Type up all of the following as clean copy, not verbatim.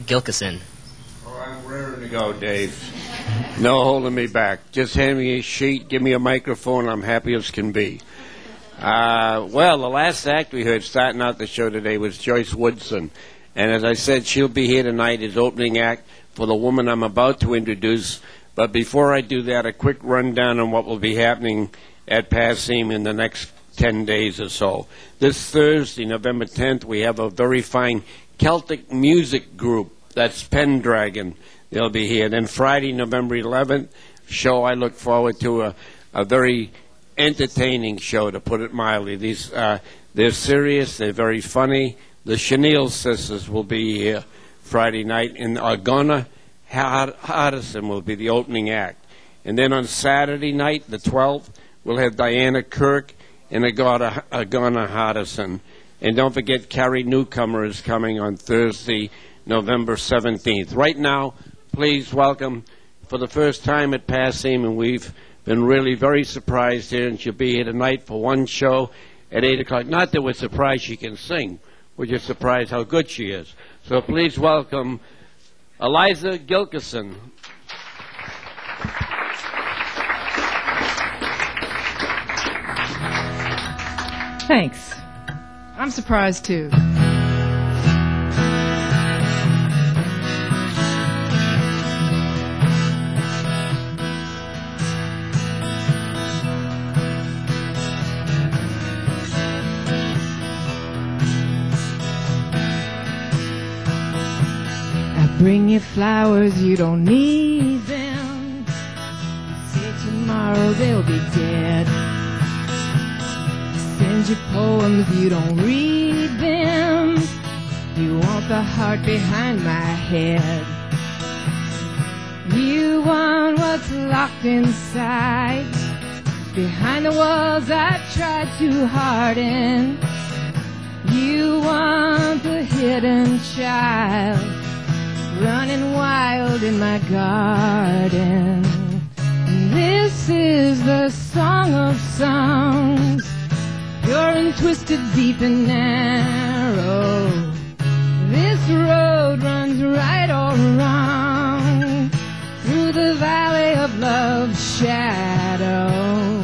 Gilkison. Oh, I'm raring to go, Dave. No holding me back. Just hand me a sheet, give me a microphone, I'm happy as can be. Well, the last act we heard starting out the show today was Joyce Woodson. And as I said, she'll be here tonight as opening act for the woman I'm about to introduce. But before I do that, a quick rundown on what will be happening at Passim in the next 10 days or so. This Thursday, November 10th, we have a very fine Celtic music group. That's Pendragon. They'll be here. Then Friday, November 11th, show I look forward to a very entertaining show, to put it mildly. They're serious. They're very funny. The Chenille Sisters will be here Friday night, and Agona Hardison will be the opening act. And then on Saturday night, the 12th, we'll have Diana Kirk and Agona Hardison. And don't forget, Carrie Newcomer is coming on Thursday, November 17th. Right now, please welcome, for the first time at Passim, and we've been really very surprised here, and she'll be here tonight for one show at 8 o'clock. Not that we're surprised she can sing. We're just surprised how good she is. So please welcome Eliza Gilkison. Thanks. I'm surprised too. Bring you flowers, you don't need them. Say tomorrow they'll be dead. Send you poems, you don't read them. You want the heart behind my head. You want what's locked inside. Behind the walls I tried to harden. You want the hidden child running wild in my garden. This is the song of songs, pure and twisted, deep and narrow. This road runs right or wrong through the valley of love's shadow.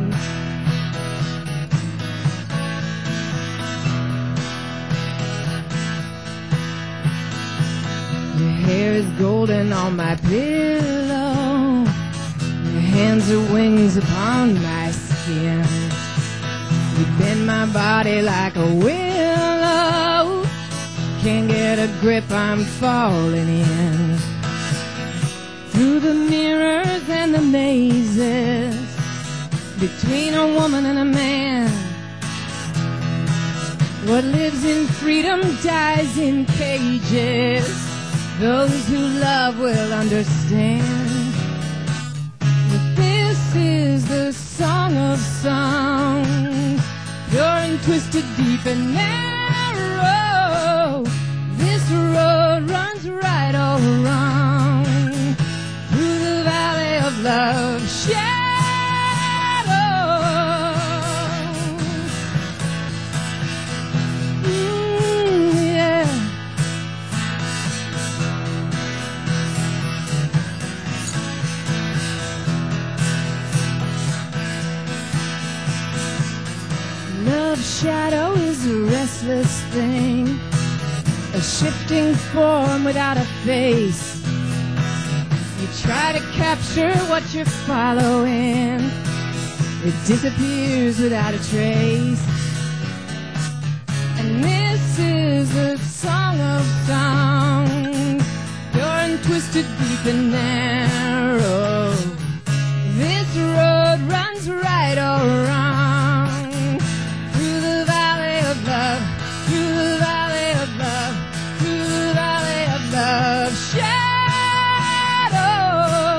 Hair is golden on my pillow. Your hands are wings upon my skin. You bend my body like a willow. Can't get a grip, I'm falling in. Through the mirrors and the mazes, between a woman and a man. What lives in freedom dies in cages. Those who love will understand that this is the song of songs, pure and twisted, deep and narrow. This road runs right or wrong through the valley of love's shadow. Love's shadow is a restless thing, a shifting form without a face. You try to capture what you're following, it disappears without a trace. And this is a song of songs, pure and twisted, deep and narrow. This road runs right or wrong through the valley of love, through the valley of love, through the valley of love. Shadow.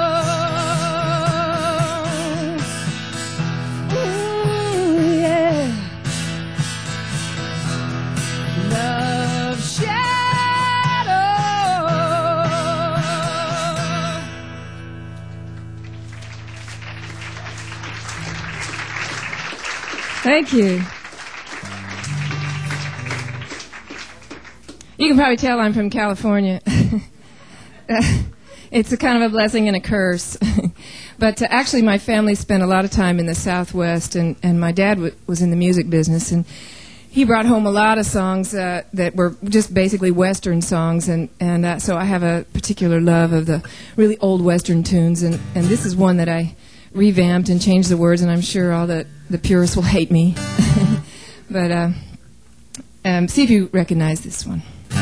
Ooh, yeah. Love shadow. Thank you. You can probably tell I'm from California. It's a kind of a blessing and a curse. But actually, my family spent a lot of time in the Southwest, and my dad was in the music business, and he brought home a lot of songs that were just basically Western songs, and so I have a particular love of the really old Western tunes, and this is one that I revamped and changed the words, and I'm sure all the purists will hate me. But see if you recognize this one.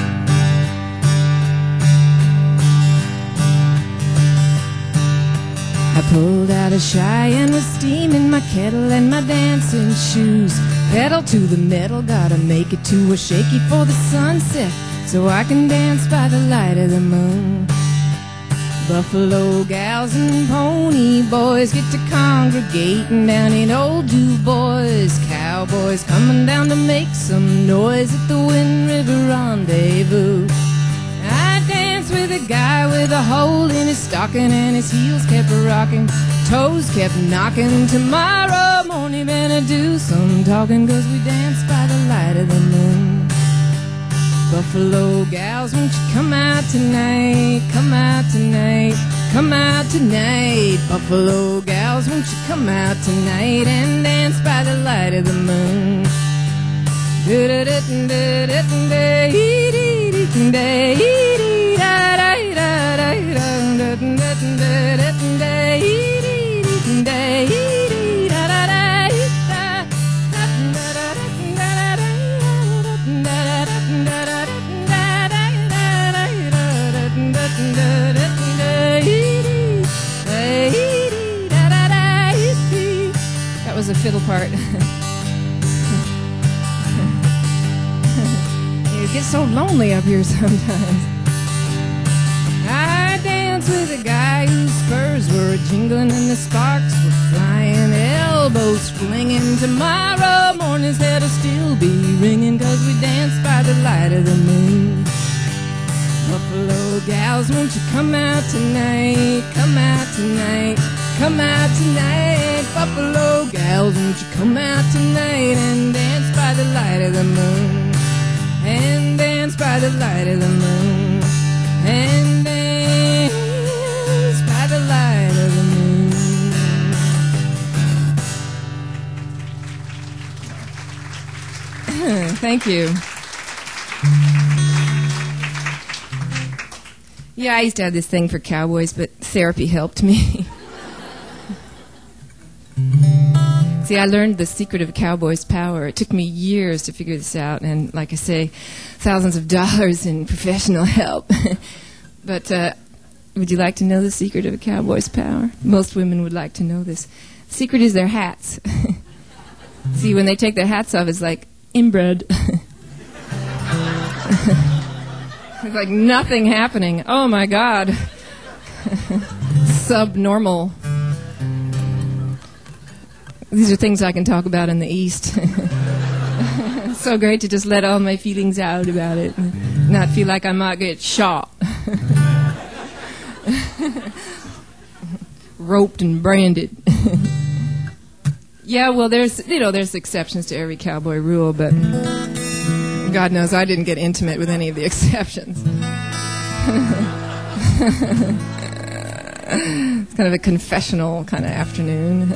I pulled out a Cheyenne with steam in my kettle and my dancing shoes. Pedal to the metal, gotta make it to a shaky for the sunset, so I can dance by the light of the moon. Buffalo gals and pony boys get to congregating down in old Du Bois. Cowboys coming down to make some noise at the Wind River Rendezvous. I danced with a guy with a hole in his stocking, and his heels kept rocking, toes kept knocking. Tomorrow morning better do some talking, 'cause we dance by the light of the moon. Buffalo gals, won't you come out tonight? Come out tonight, come out tonight. Buffalo gals, won't you come out tonight and dance by the light of the moon? That was a fiddle part. It gets so lonely up here sometimes. I danced with a guy whose spurs were jingling and the sparks were flying, elbows flinging. Tomorrow morning's head'll still be ringing, 'cause we dance by the light of the moon. Buffalo gals, won't you come out tonight? Come out tonight, come out tonight. Buffalo gals, won't you come out tonight and dance by the light of the moon? And dance by the light of the moon. And dance by the light of the moon. Thank you. Yeah, I used to have this thing for cowboys, but therapy helped me. See, I learned the secret of a cowboy's power. It took me years to figure this out, and like I say, thousands of dollars in professional help. But would you like to know the secret of a cowboy's power? Most women would like to know this. The secret is their hats. See, when they take their hats off, it's like inbred. It's like nothing happening. Oh, my God. Subnormal. These are things I can talk about in the East. It's so great to just let all my feelings out about it and not feel like I might get shot. Roped and branded. Yeah, well, there's exceptions to every cowboy rule, but God knows I didn't get intimate with any of the exceptions. It's kind of a confessional kind of afternoon.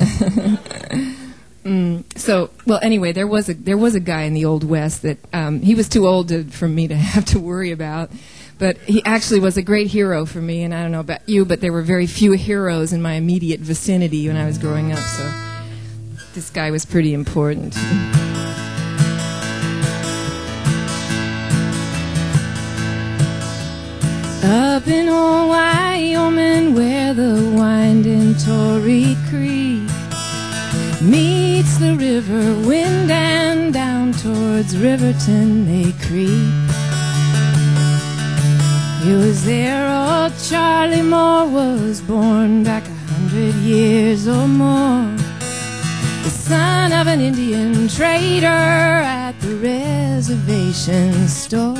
Anyway, there was a guy in the Old West that he was too old for me to have to worry about, but he actually was a great hero for me. And I don't know about you, but there were very few heroes in my immediate vicinity when I was growing up, so this guy was pretty important. Up in old Wyoming, where the winding Torrey Creek meets the river wind, and down towards Riverton they creep. It was there old Charlie Moore was born, back 100 years or more. The son of an Indian trader at the reservation store.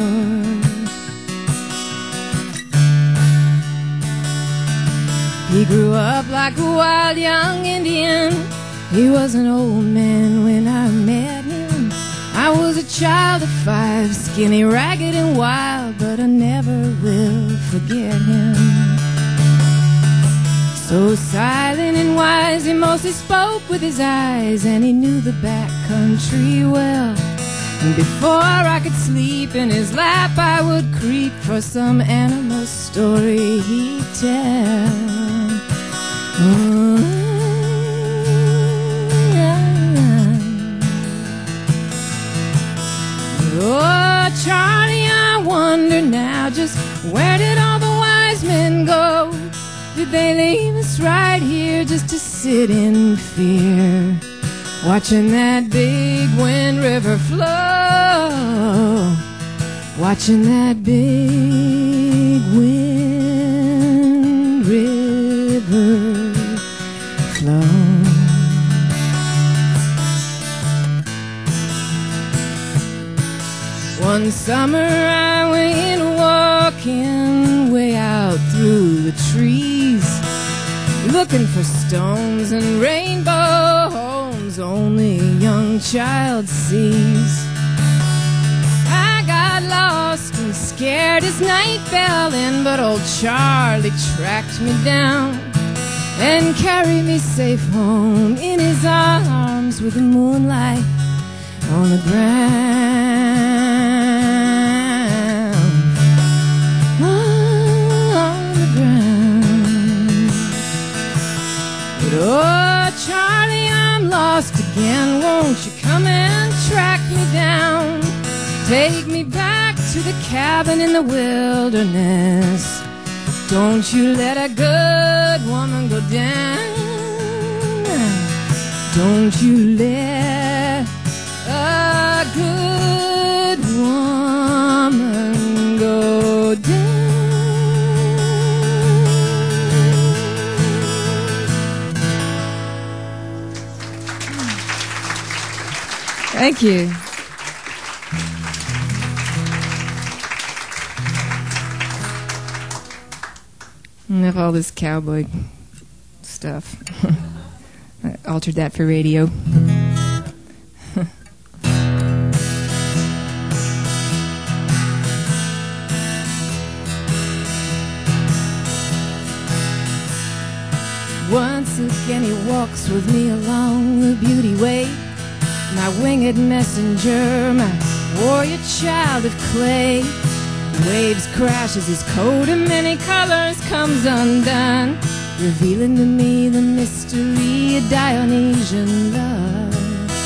He grew up like a wild young Indian. He was an old man when I met him. I was a child of 5, skinny, ragged, and wild, but I never will forget him. So silent and wise, he mostly spoke with his eyes, and he knew the back country well. And before I could sleep in his lap, I would creep for some animal story he'd tell. Oh, Charlie, I wonder now, just where did all the wise men go? Did they leave us right here just to sit in fear, watching that big Wind River flow, watching that big Wind River flow? One summer I went walking way out through the trees, looking for stones and rainbow homes only a young child sees. I got lost and scared as night fell in, but old Charlie tracked me down and carried me safe home in his arms with the moonlight on the ground. Oh, Charlie, I'm lost again. Won't you come and track me down? Take me back to the cabin in the wilderness. Don't you let a good woman go down. Don't you let a good woman go down. Thank you. Enough all this cowboy stuff. I altered that for radio. Once again he walks with me along the beauty way, my winged messenger, my warrior child of clay. Waves crash as his coat of many colors comes undone, revealing to me the mystery of Dionysian love.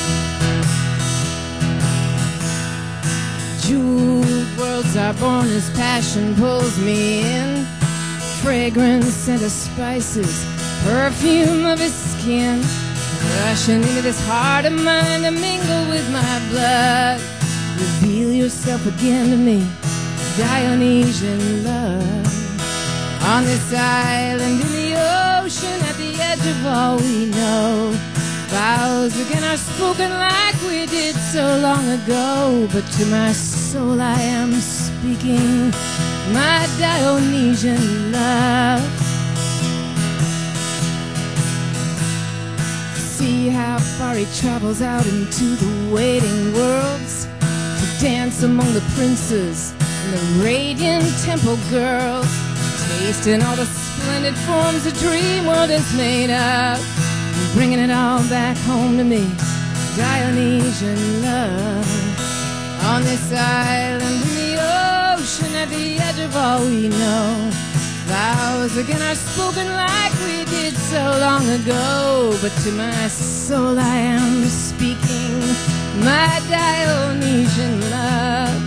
Jeweled worlds are born as passion pulls me in, fragrance, scent of spices, perfume of his skin, rushing into this heart of mine to mingle with my blood. Reveal yourself again to me, Dionysian love. On this island in the ocean, at the edge of all we know, vows again are spoken like we did so long ago. But to my soul I am speaking my Dionysian love. See how far he travels out into the waiting worlds, to dance among the princes and the radiant temple girls, tasting all the splendid forms the dream world is made of, and bringing it all back home to me, Dionysian love. On this island in the ocean, at the edge of all we know, vows again are spoken like we did so long ago. But to my soul I am speaking my Dionysian love.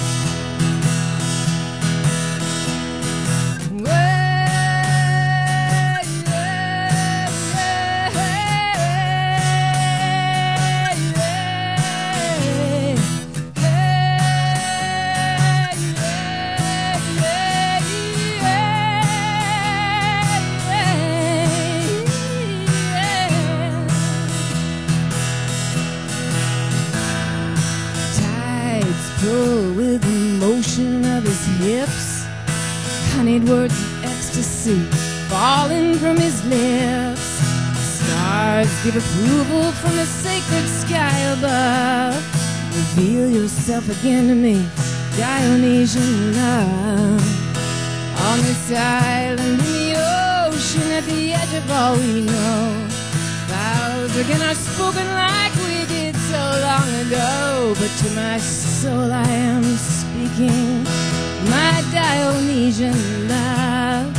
With the motion of his hips, honeyed words of ecstasy falling from his lips. Stars give approval from the sacred sky above. Reveal yourself again to me, Dionysian love. On this island in the ocean, at the edge of all we know, vows again are spoken like we did so long ago. But to my soul I am speaking, my Dionysian love.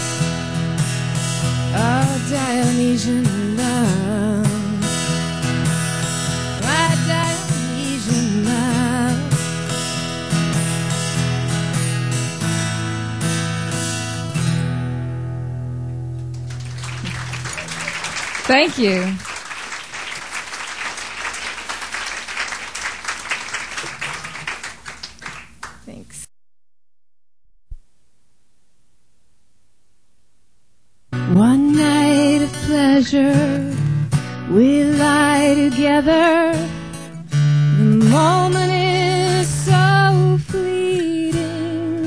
Oh, Dionysian love. My Dionysian love. Thank you. Thanks. One night of pleasure, we lie together. The moment is so fleeting,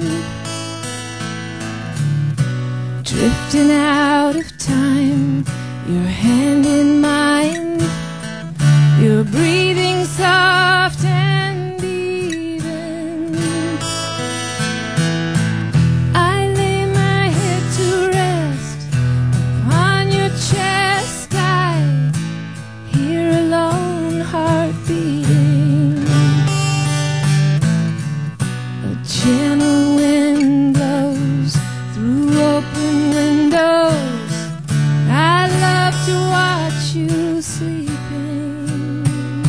drifting out of time. Your hand in mine, your breathing soft and even. I lay my head to rest upon your chest. I hear a lone heart beating. A gentle wind blows through open windows. I love to watch you sleeping.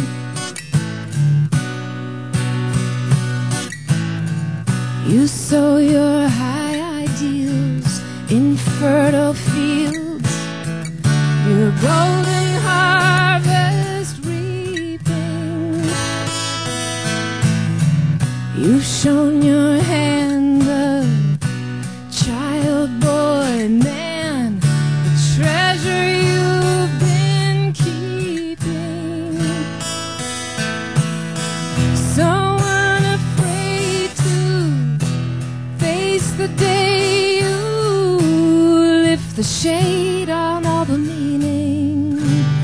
You sow your high ideals in fertile fields, your golden harvest reaping. You've shown your hand, the child boy man, the treasure you've been keeping. So unafraid to face the day you lift the shade on all the meaning.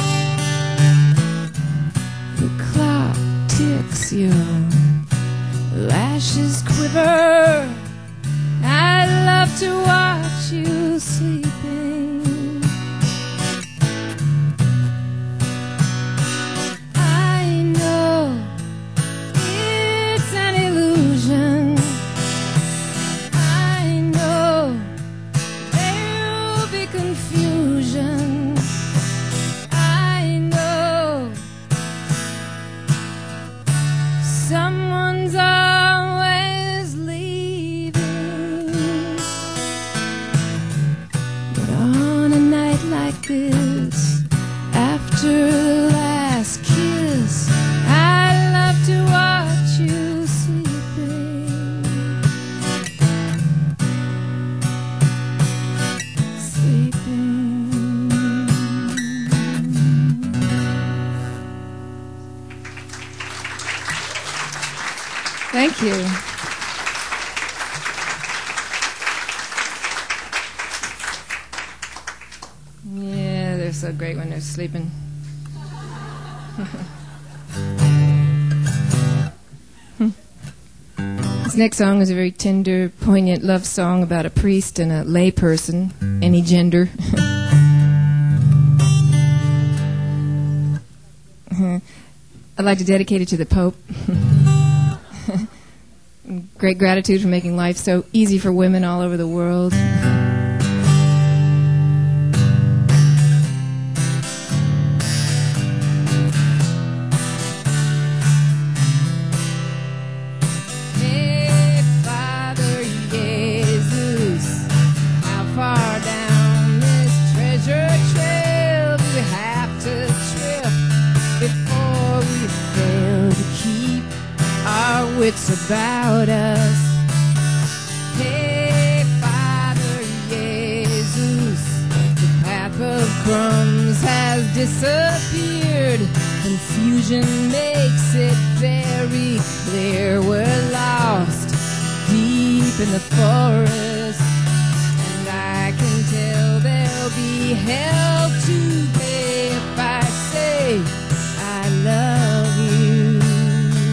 The clock ticks, your lashes quiver. I love to watch you sleeping. I know it's an illusion. I know there'll be confusion. I know someone's always leaving. But on a night like this, after the last kiss, I love to watch you sleeping. Sleeping. Thank you. Yeah, they're so great when they're sleeping. This next song is a very tender, poignant love song about a priest and a lay person, any gender. I'd like to dedicate it to the Pope. Great gratitude for making life so easy for women all over the world. Hey, Father Jesus, how far down this treasure trail do we have to trip before we fail to keep our wits about us? Hey, Father Jesus, the path of crumbs has disappeared. Confusion makes it very clear we're lost deep in the forest, and I can tell there'll be hell to pay if I say I love you.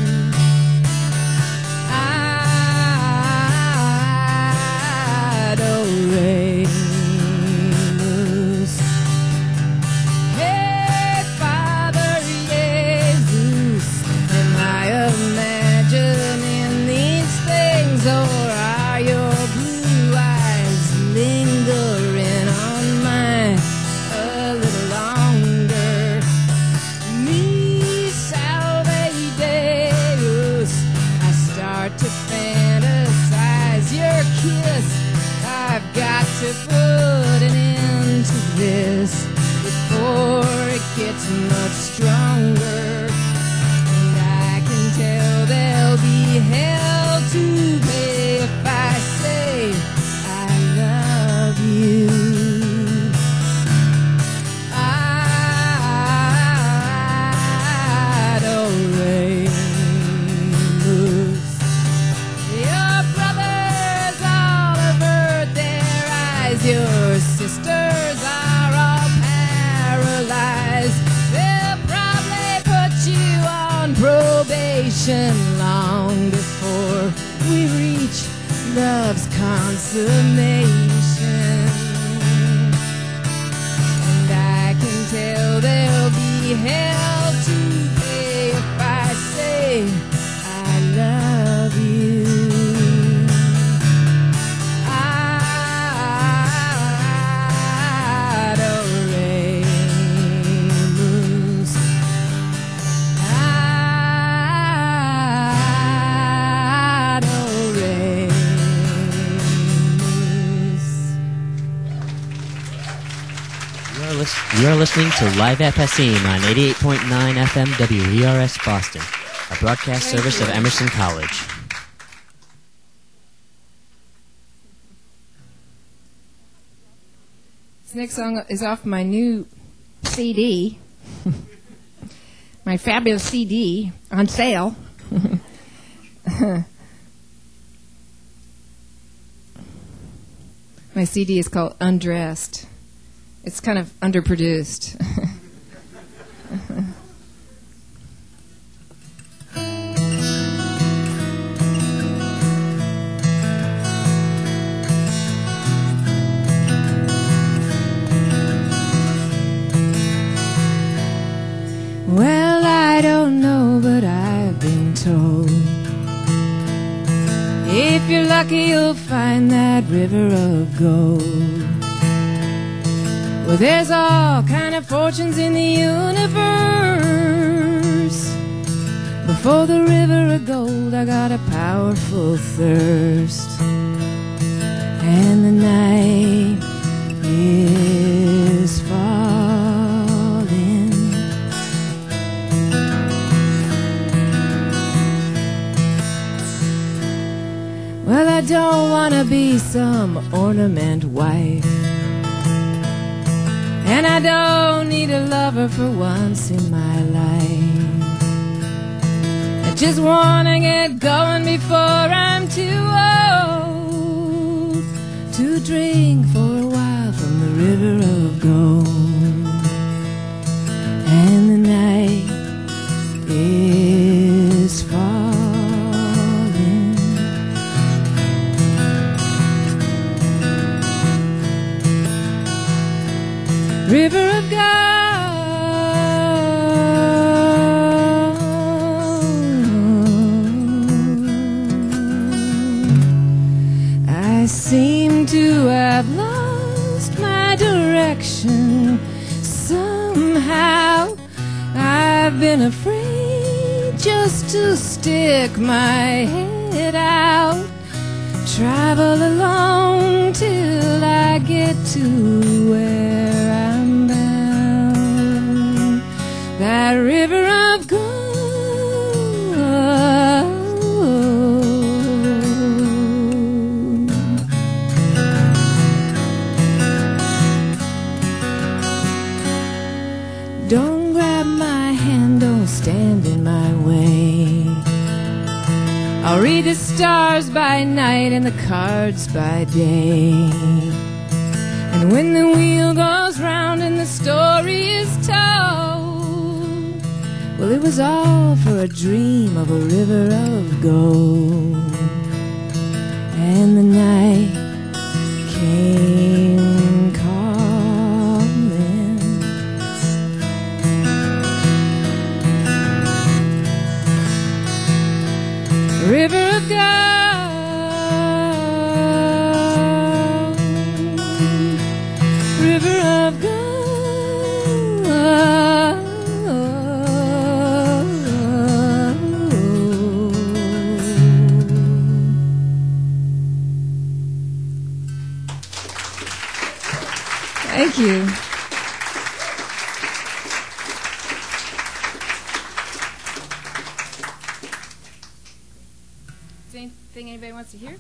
or are your blue eyes lingering on mine a little longer? Mi salve Deus, I start to fantasize your kiss. I've got to put an end to this before it gets much stronger. And I can tell there'll be hell to pay if I say I love you. Your sisters are all paralyzed. They'll probably put you on probation long before we reach love's consummation. And I can tell there'll be hell to pay if I say I love you. You are listening to Live at Passim on 88.9 FM WERS Boston, a broadcast service of Emerson College. This next song is off my new CD, my fabulous CD on sale. My CD is called Undressed. It's kind of underproduced. Well, I don't know, but I've been told if you're lucky, you'll find that river of gold. Well, there's all kind of fortunes in the universe. Before the river of gold, I got a powerful thirst. And the night is falling. Well, I don't want to be some ornament wife, and I don't need a lover for once in my life. I just want to get going before I'm too old to drink for a while from the river of gold. And the night is falling. River of gold, I seem to have lost my direction somehow. I've been afraid just to stick my head out, travel alone till I get to where I'm bound. That river of gold. Don't grab my hand, don't stand in my way. I'll read the stars by night and the cards by day. And when the wheel goes round and the story is told, well, it was all for a dream of a river of gold. And the night came calling. River of gold. Thank you. Is there anything anybody wants to hear?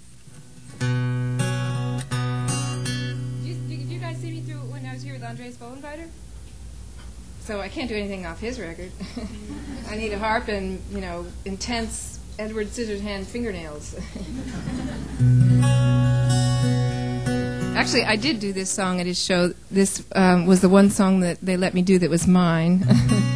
Did you guys see me through when I was here with Andreas Bodenbeider? So I can't do anything off his record. I need a harp and, intense Edward Scissorhands fingernails. Actually, I did do this song at his show. This was the one song that they let me do that was mine.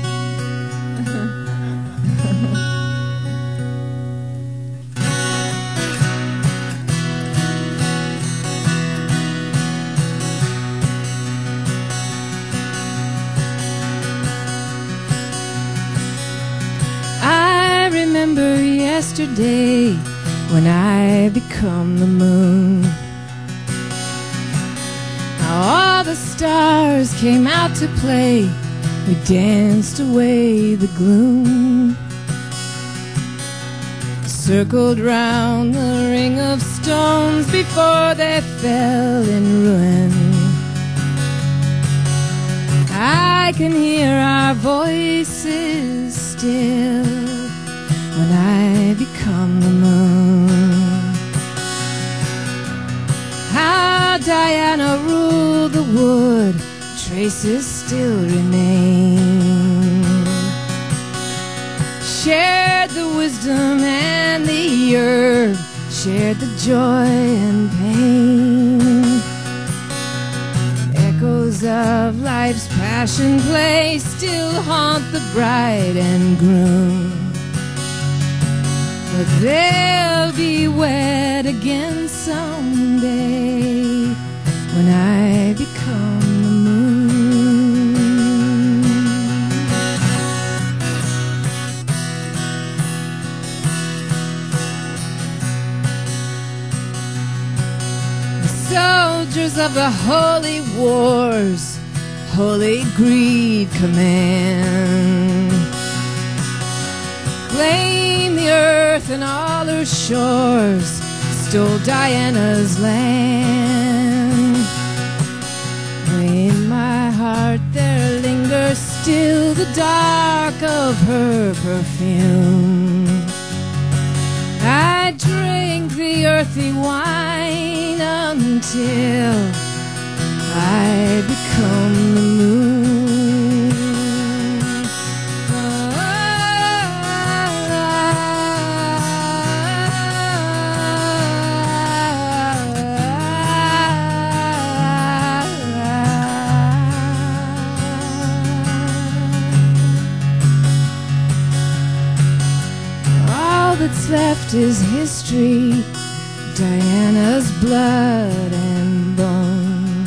I remember yesterday when I become the moon. All the stars came out to play. We danced away the gloom. Circled round the ring of stones before they fell in ruin. I can hear our voices still when I become the moon. How Diana ruled the wood, traces still remain. Shared the wisdom and the herb, shared the joy and pain. Echoes of life's passion play still haunt the bride and groom. But they'll be wed again someday when I become the moon. The soldiers of the holy wars, holy greed command. Claim the earth and all her shores, stole Diana's land. In my heart there lingers still the dark of her perfume. I drink the earthy wine until I become the moon. That's left is history, Diana's blood and bone.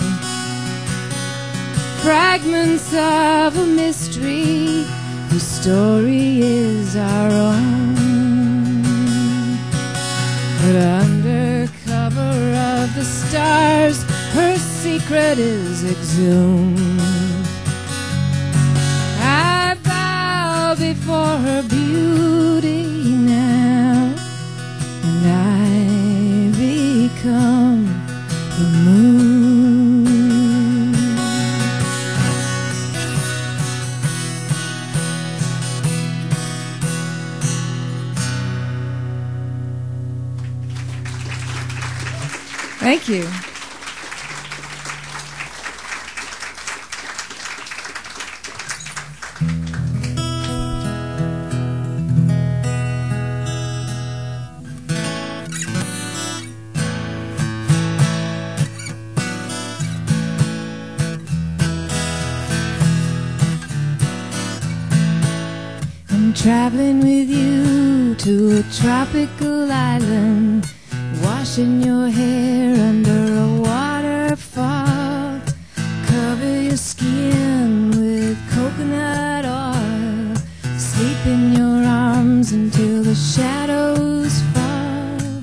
Fragments of a mystery whose story is our own. But under cover of the stars, her secret is exhumed. I bow before her beauty now, and I become the moon. Thank you. Traveling with you to a tropical island, washing your hair under a waterfall. Cover your skin with coconut oil, sleep in your arms until the shadows fall.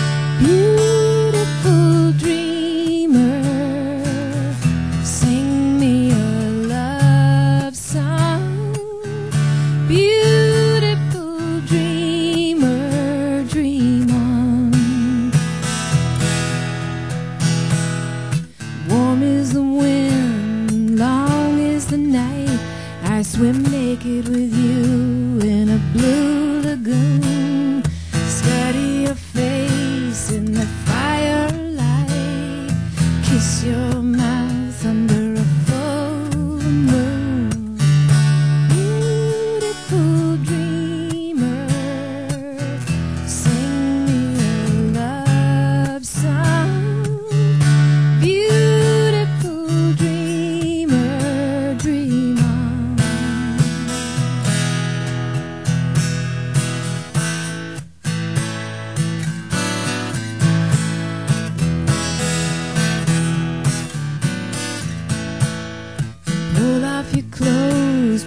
Beautiful dreamer, sing me a love song. Beautiful dreamer, dream on. Warm is the wind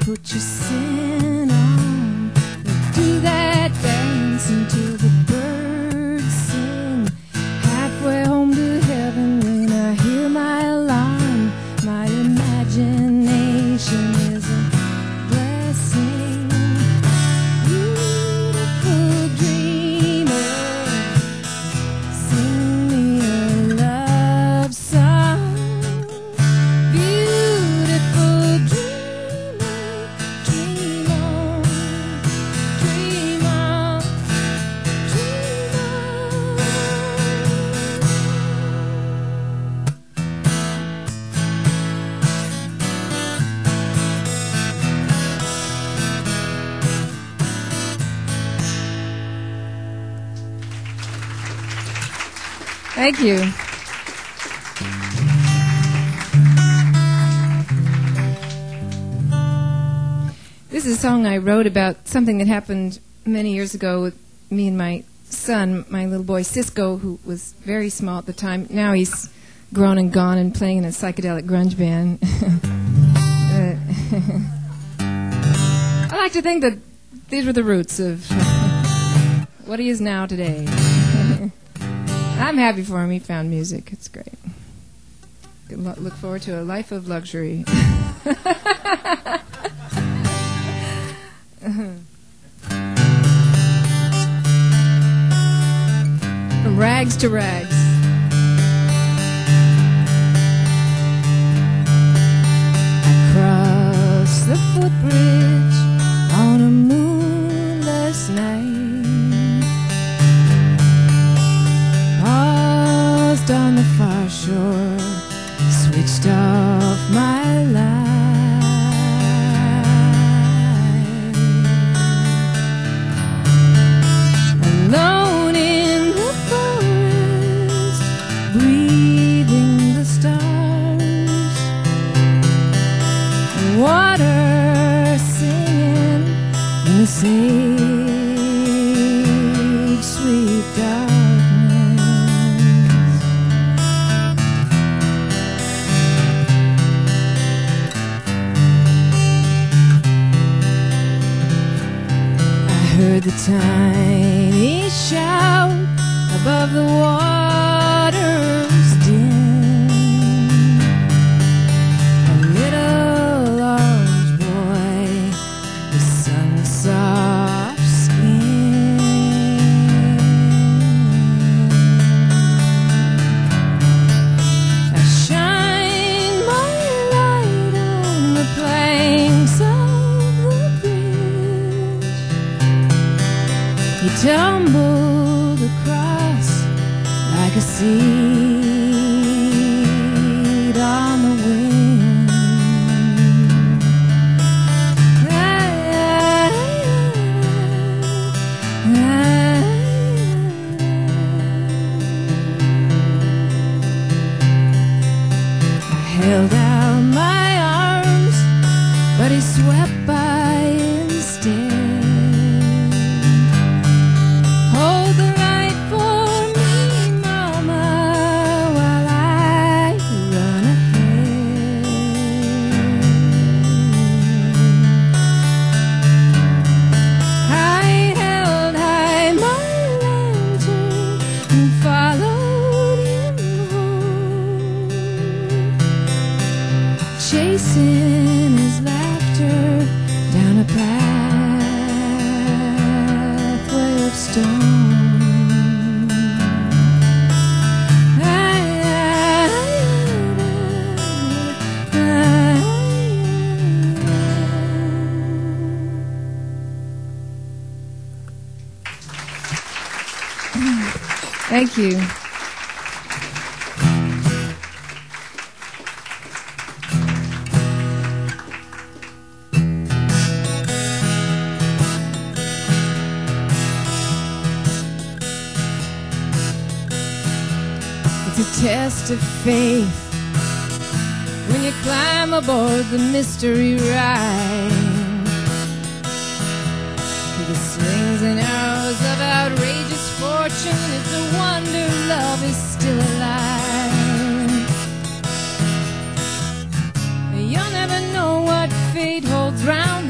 put your sin on. Do that dance until the birds sing. Halfway home to heaven when I hear my alarm. My imagination is a blessing. Beautiful dreamer, sing me a love song. Beautiful dreamer, dream on, dream on, dream on. Thank you. This is a song I wrote about something that happened many years ago with me and my son, my little boy Cisco, who was very small at the time. Now he's grown and gone and playing in a psychedelic grunge band. I like to think that these were the roots of what he is now today. I'm happy for him. He found music. It's great. Look forward to a life of luxury. From rags to rags. I crossed the footbridge on a moonless night. Paused on the far shore, switched off my light. Alone in the forest, breathing the stars. Water singing in the sage sweet darkness. I heard the tiny shout above the water's din. A little orange boy with sun soft skin. I shine my light on the planks of the bridge. He tumbled across like a seed on the wind. I held out my arms, but he swept by instead. Hold the light for me, Mama, while I run ahead. I held high my lantern and followed him home, chasing his laughter down a pathway of stone. Thank you. It's a test of faith when you climb aboard the mystery ride. Through the slings and arrows of outrageous fortune, it's a wonder love is still alive. You'll never know what fate holds round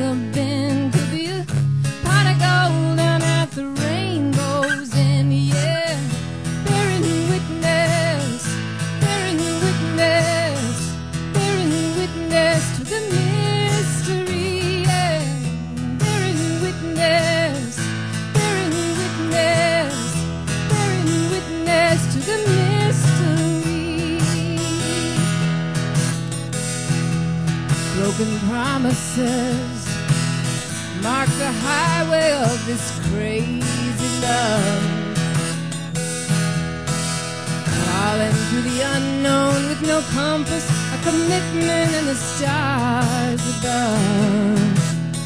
broken promises mark the highway of this crazy love. Crawling through the unknown with no compass, a commitment in the stars above.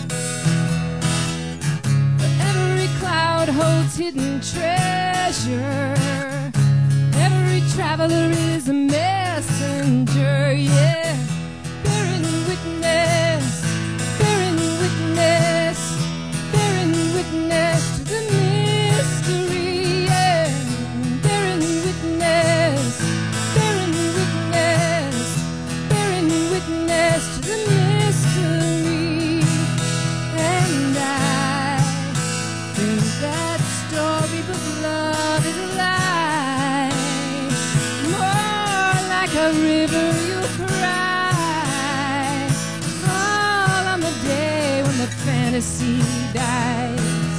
But every cloud holds hidden treasure. Every traveler is a messenger, yeah. Bearing witness, bearing witness, bearing witness to the mystery, yeah. Bearing witness, bearing witness, bearing witness to the mystery. And I think that storybook love is alive, more like a river you cry, all on the day when the fantasy dies.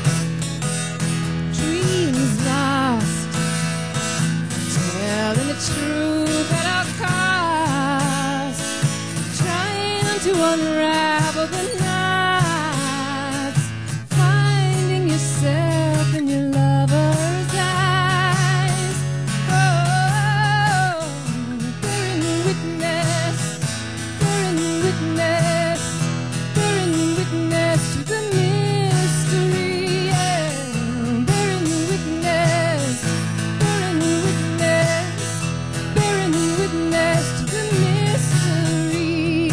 Dreams lost, telling the truth at all costs, trying to unravel the knots, finding yourself in your lover's eyes. Oh, bearing witness, bearing witness, bearing witness to the mystery, yeah. Bearing witness, bearing witness, bearing witness to the mystery.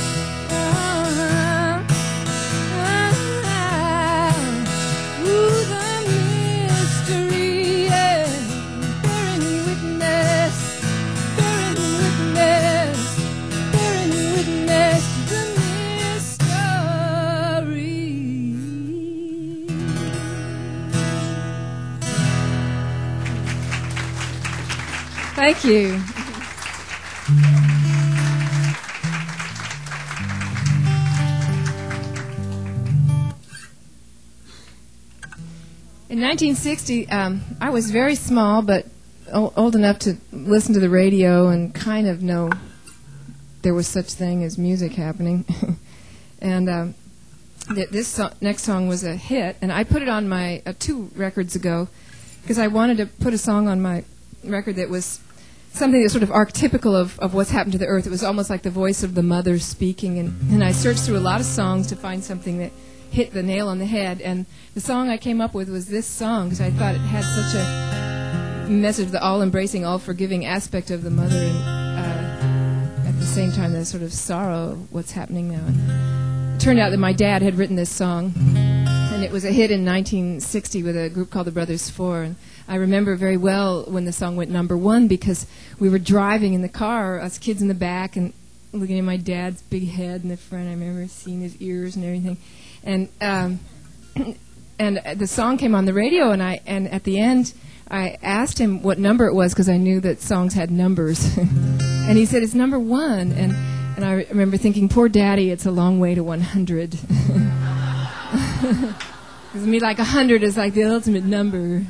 Ooh, the mystery, yeah. Bearing witness, bearing witness, bearing witness to the mystery. Thank you. In 1960, I was very small, but old enough to listen to the radio and kind of know there was such thing as music happening. And this next song was a hit, and I put it on my 2 records ago because I wanted to put a song on my record that was something that's sort of archetypical of what's happened to the earth. It was almost like the voice of the mother speaking, and I searched through a lot of songs to find something that hit the nail on the head, and the song I came up with was this song because I thought it had such a message, the all-embracing, all-forgiving aspect of the mother, and at the same time the sort of sorrow of what's happening now. And it turned out that my dad had written this song, and it was a hit in 1960 with a group called the Brothers Four. And I remember very well when the song went #1 because we were driving in the car, us kids in the back, and looking at my dad's big head in the front. I remember seeing his ears and everything. And the song came on the radio, and at the end I asked him what number it was because I knew that songs had numbers, and he said it's #1, and I remember thinking, poor Daddy, it's a long way to 100. Because to me, like 100 is like the ultimate number.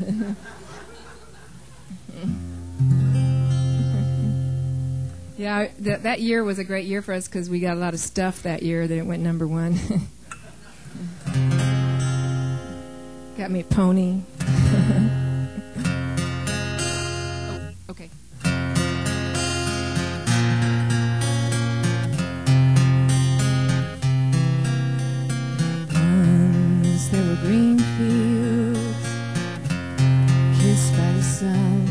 Yeah, that year was a great year for us because we got a lot of stuff that year that it went #1. Got me a pony. Oh, okay. Once there were green fields kissed by the sun.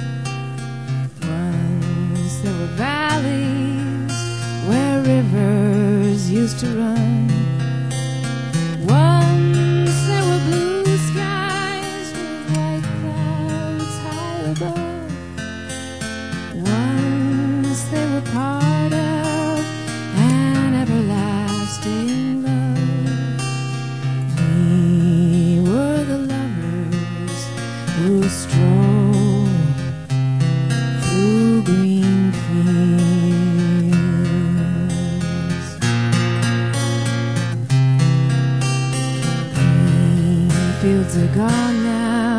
Once there were valleys where rivers used to run. Once there were blue skies with white clouds high above. Once they were part of an everlasting love. We were the lovers who strolled through green fields. Green fields are gone now,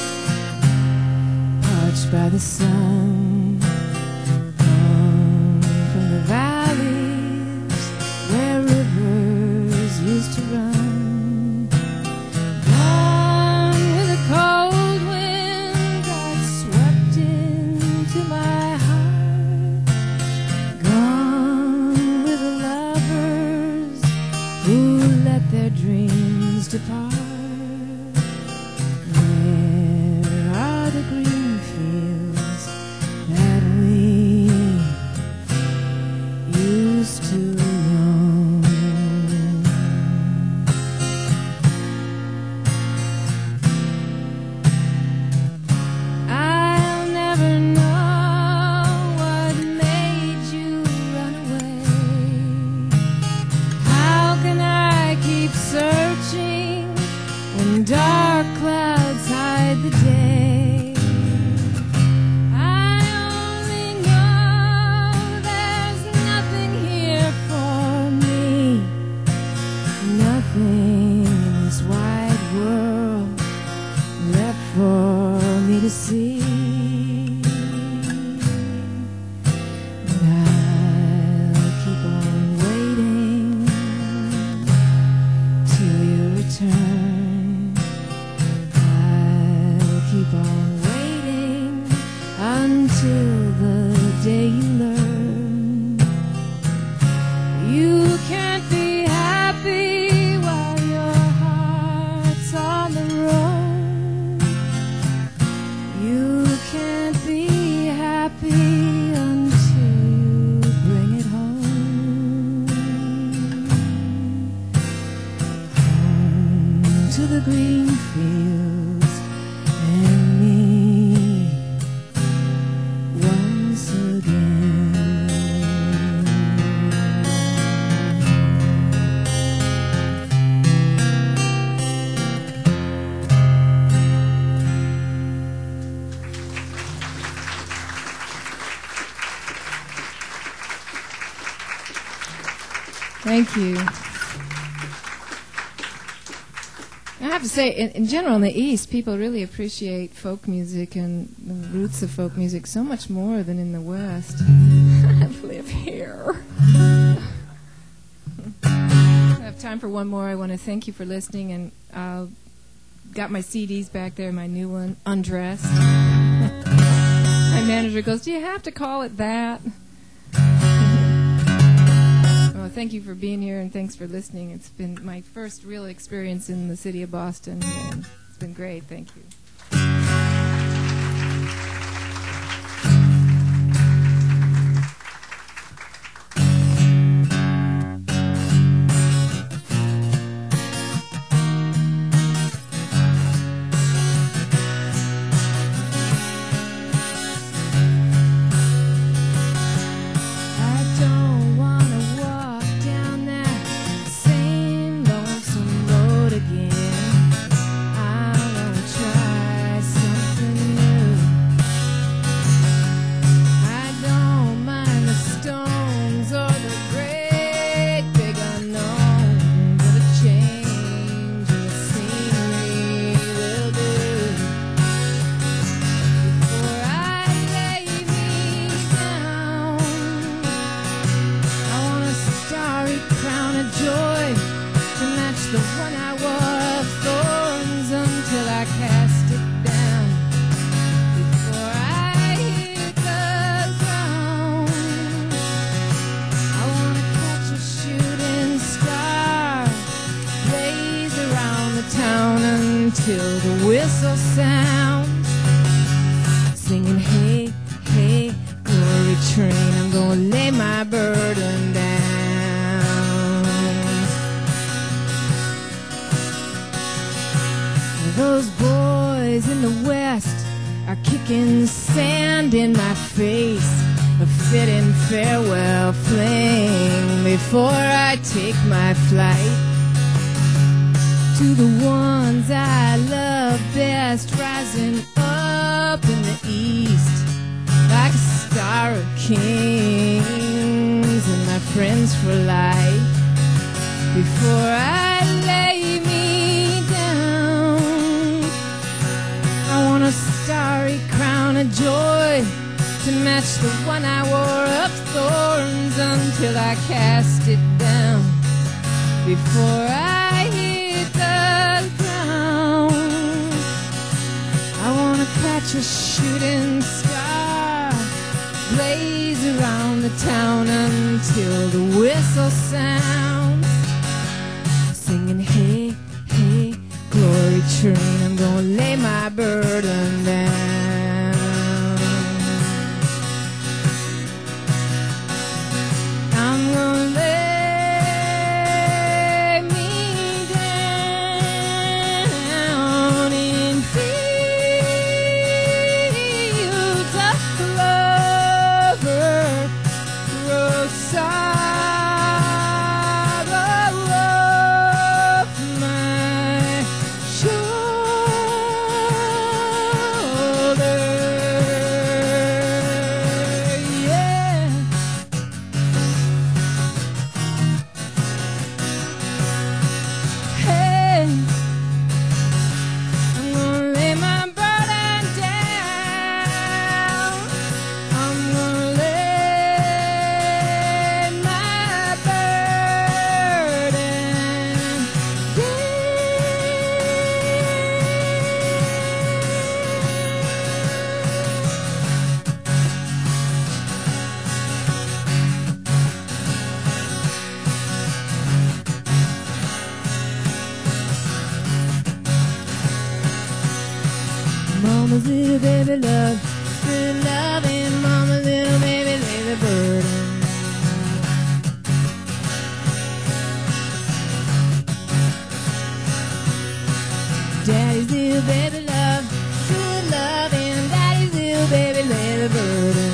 parched by the sun. Come from the valleys until the day you learn you can't be happy while your heart's on the road. You can't be happy until you bring it home. Home to the green fields and me once again. Thank you. I have to say, in general, in the East, people really appreciate folk music and the roots of folk music so much more than in the West. I live here. I have time for one more. I want to thank you for listening, and I've got my CDs back there, my new one, Undressed. My manager goes, "Do you have to call it that?" Well, thank you for being here, and thanks for listening. It's been my first real experience in the city of Boston, and it's been great. Thank you. Till the whistle sounds, singing, hey, hey, glory train, I'm gonna lay my burden down. Those boys in the West are kicking sand in my face, a fitting farewell fling before I take my flight to the ones I love best, rising up in the east like a star of kings, and my friends for life before I lay me down. I want a starry crown of joy to match the one I wore of thorns until I cast it down before I hit the ground. I want to catch a shooting star, blaze around the town until the whistle sounds, singing, hey, hey, glory train, I'm gonna lay my burden down. I'm gonna lay me down in fields of clover, grow sorrow off my shoulders. little baby love, good loving mama, little baby lay the burden. Daddy's little baby love, good loving, daddy's little baby lay the burden.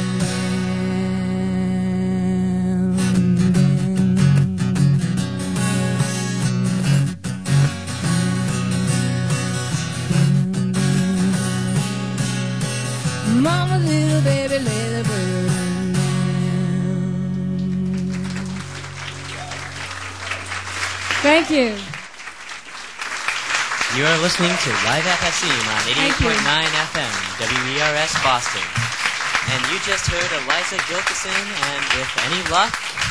Mama, little baby, lay the burden down. Thank you. You are listening to Live at Passim on 88.9 FM, WERS Boston. And you just heard Eliza Gilkison, and with any luck,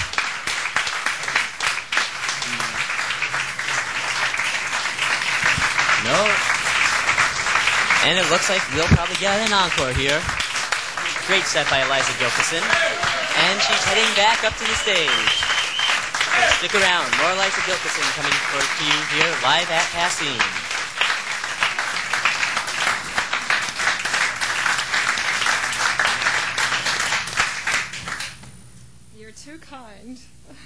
no. And it looks like we'll probably get an encore here. Great set by Eliza Gilkison. And she's heading back up to the stage. So stick around. More Eliza Gilkison coming to you here live at Passim. You're too kind.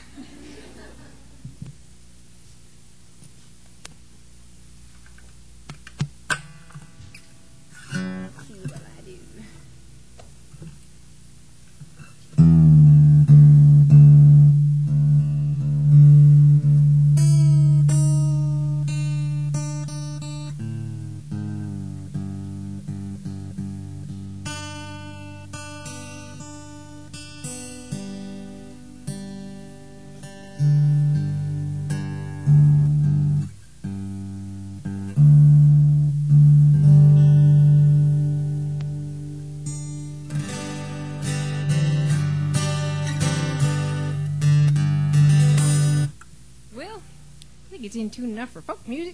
It's in tune enough for folk music.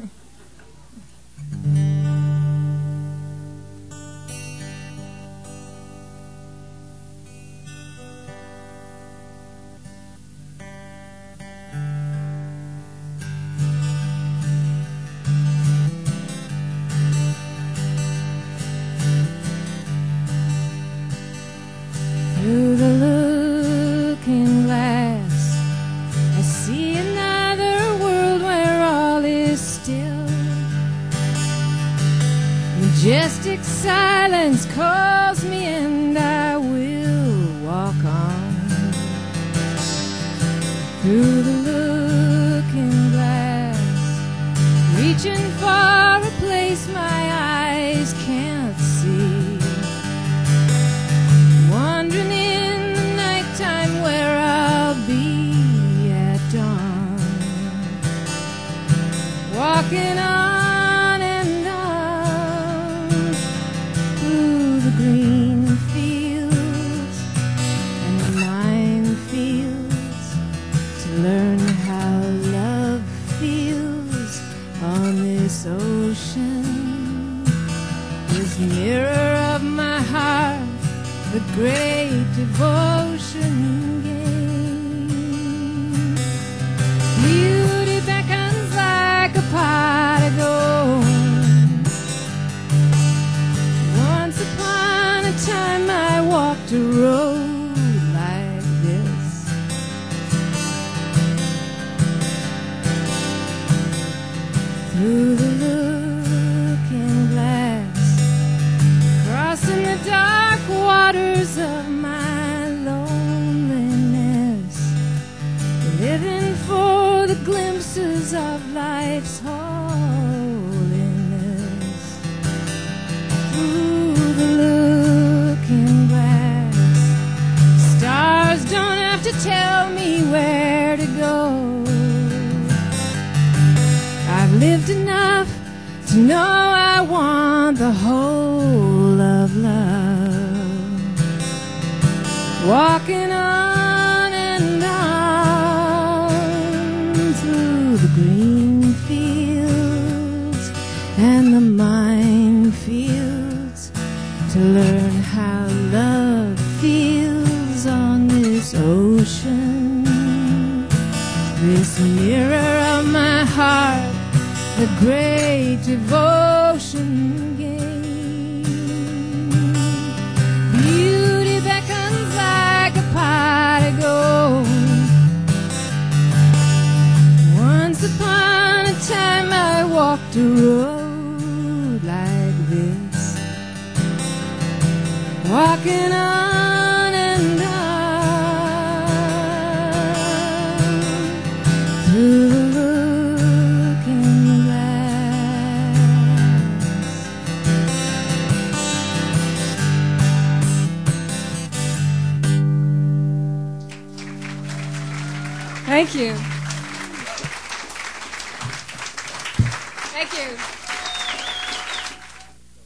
Through the looking glass, I see another world where all is still. Majestic silence calls me and I will walk on. Through the looking glass, reaching for a place my eyes can't see. Wandering in the nighttime where I'll be at dawn. Walking on and on through the green fields and the minefields to learn how love feels on this ocean. This mirror of my heart, the great devotion game. Beauty beckons like a pot of gold. Once upon a time I walked a road like this. Through the looking glass, crossing the dark waters of my loneliness, living for the glimpses of life's holiness. Through the looking glass, stars don't have to tell me where to go. I've lived enough to know I want the whole of love. Walking on and on through the green fields and the minefields to learn how love feels on this ocean. This mirror of my heart, the great devotion game. walking on and on through the looking glass. Thank you. Thank you.